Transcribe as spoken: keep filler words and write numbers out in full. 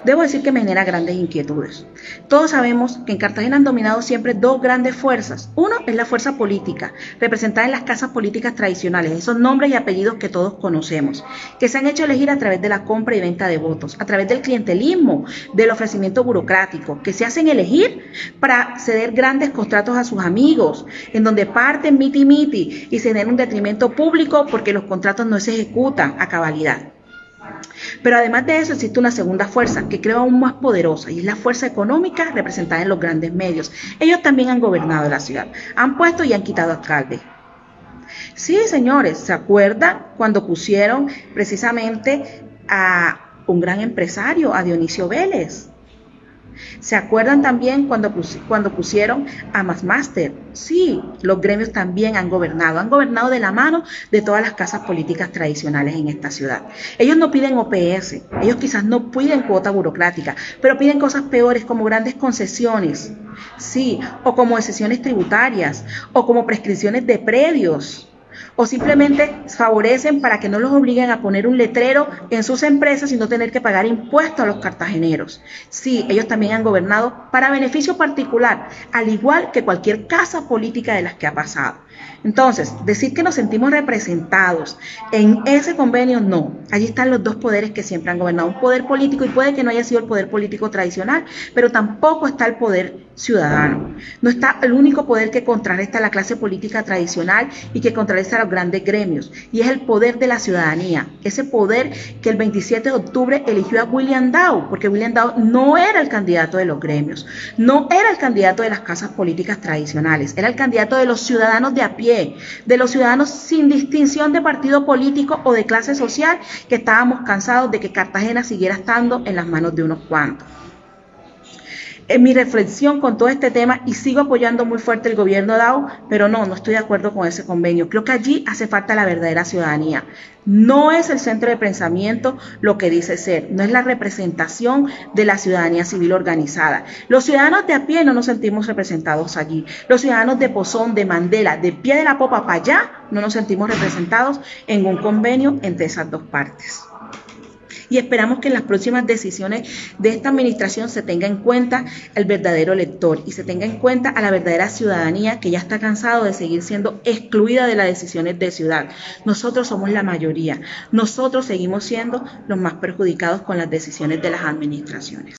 debo decir que me genera grandes inquietudes. Todos sabemos que en Cartagena han dominado siempre dos grandes fuerzas. Uno es la fuerza política, representada en las casas políticas tradicionales, esos nombres y apellidos que todos conocemos, que se han hecho elegir a través de la compra y venta de votos, a través del clientelismo, del ofrecimiento burocrático, que se hacen elegir para ceder grandes contratos a sus amigos, en donde parten miti miti y se den un detrimento público porque los contratos no se ejecutan a cabalidad. Pero además de eso existe una segunda fuerza que creo aún más poderosa y es la fuerza económica representada en los grandes medios. Ellos también han gobernado la ciudad, han puesto y han quitado alcaldes. Sí, señores, ¿se acuerdan cuando pusieron precisamente a un gran empresario, a Dionisio Vélez? ¿Se acuerdan también cuando, pus cuando pusieron a McMaster? Sí, los gremios también han gobernado, han gobernado de la mano de todas las casas políticas tradicionales en esta ciudad. Ellos no piden O P S, ellos quizás no piden cuota burocrática, pero piden cosas peores como grandes concesiones, sí, o como exenciones tributarias, o como prescripciones de predios. O simplemente favorecen para que no los obliguen a poner un letrero en sus empresas y no tener que pagar impuestos a los cartageneros. Sí, ellos también han gobernado para beneficio particular, al igual que cualquier casa política de las que ha pasado. Entonces, decir que nos sentimos representados en ese convenio, no. Allí están los dos poderes que siempre han gobernado. Un poder político, y puede que no haya sido el poder político tradicional, pero tampoco está el poder ciudadano. No está el único poder que contrarresta a la clase política tradicional y que contrarresta a los grandes gremios, y es el poder de la ciudadanía, ese poder que el veintisiete de octubre eligió a William Dow, porque William Dow no era el candidato de los gremios, no era el candidato de las casas políticas tradicionales, era el candidato de los ciudadanos de a pie, de los ciudadanos sin distinción de partido político o de clase social, que estábamos cansados de que Cartagena siguiera estando en las manos de unos cuantos. En mi reflexión con todo este tema, y sigo apoyando muy fuerte el gobierno de Dow, pero no, no estoy de acuerdo con ese convenio. Creo que allí hace falta la verdadera ciudadanía. No es el centro de pensamiento lo que dice ser, no es la representación de la ciudadanía civil organizada. Los ciudadanos de a pie no nos sentimos representados allí. Los ciudadanos de Pozón, de Mandela, de Pie de la Popa para allá, no nos sentimos representados en un convenio entre esas dos partes. Y esperamos que en las próximas decisiones de esta administración se tenga en cuenta el verdadero elector y se tenga en cuenta a la verdadera ciudadanía que ya está cansado de seguir siendo excluida de las decisiones de ciudad. Nosotros somos la mayoría, nosotros seguimos siendo los más perjudicados con las decisiones de las administraciones.